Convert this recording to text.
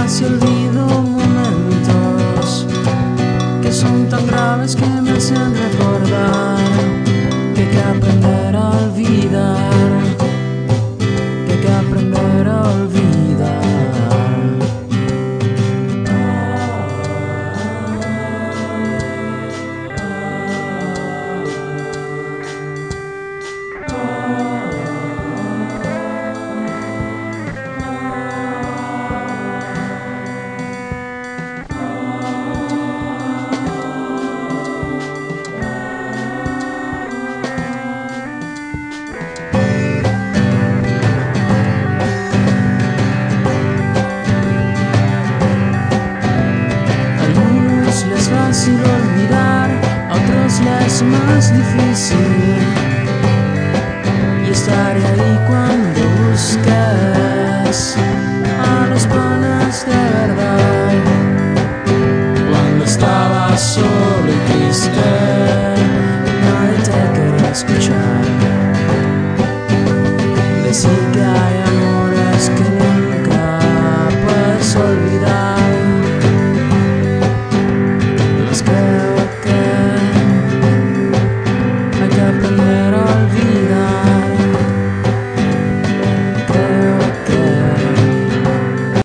si olvido momentos que son tan graves que me hacen recordar que hay que aprender a olvidar, que hay que aprender a olvidar. Es fácil olvidar, a otros les es más difícil.